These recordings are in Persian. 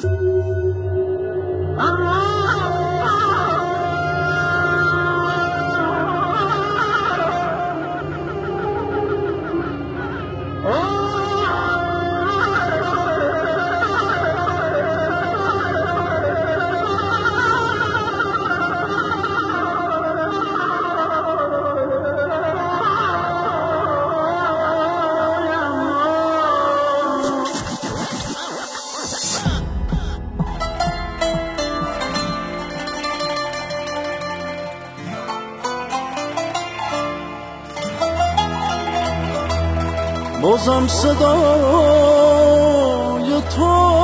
بازم صدای تو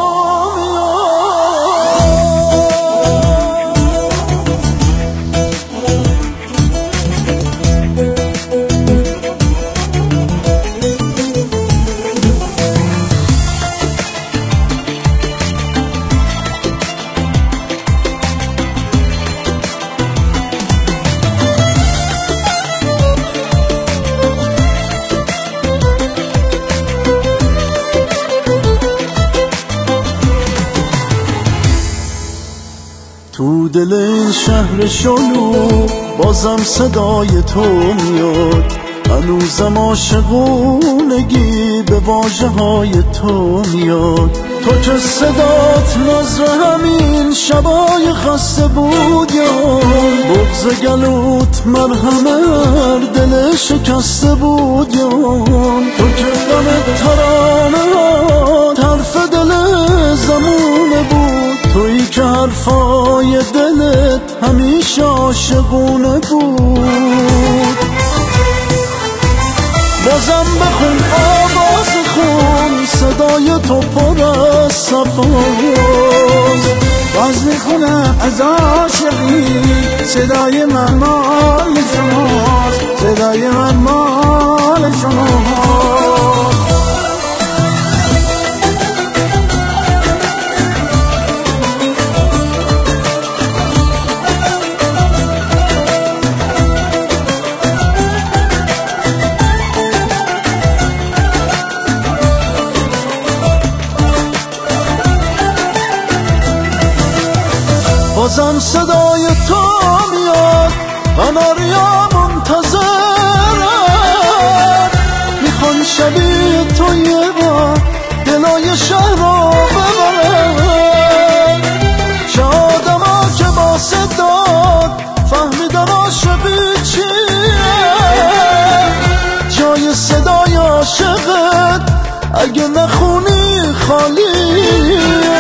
تو دل این شهر شلو بازم صدای تو میاد، هنوزم عاشقونگی به واژه های تو میاد. تو که صدات نظر همین شبای خسته بود یا بغض گلوت مرهم دل شکسته بود یا تو که غم ترانه طرف دل زمونه بود، تویی که حرفای دلت همیشه عاشقونه بود. بازم بخون آواز خون صدای تو پر از صفاست، باز میخونم از عاشقی صدای من مال شماست، صدای من مال شماست. بازم صدای تو میاد، قناریا منتظرن، میخوان شبیه تو یه بار دلای شهر رو ببرن. چه آدما که با صدات فهمیدن عاشقی چیه، جای صدای عاشقت اگه نخونی خالیه.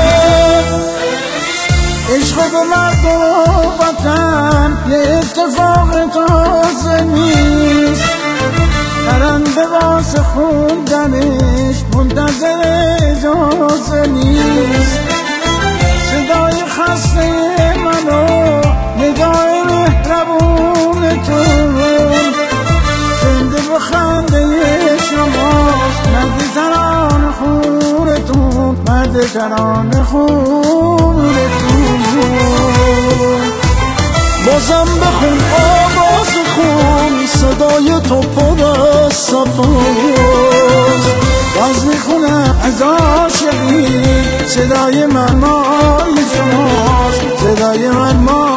عشق و مرد و وطن یه اتفاق تازه نیست، پرنده واسه خوندنش منتظر اجازه نیست. صدای خسته منو نگاه مهربونتون زنده به خنده شماست، مرد ترانه خونتون، مرد ترانه خونتون. بازم بخون آواز خون صدای تو پر از صفاست، باز میخونم از عاشقی صدای من مال شماست، صدای من مال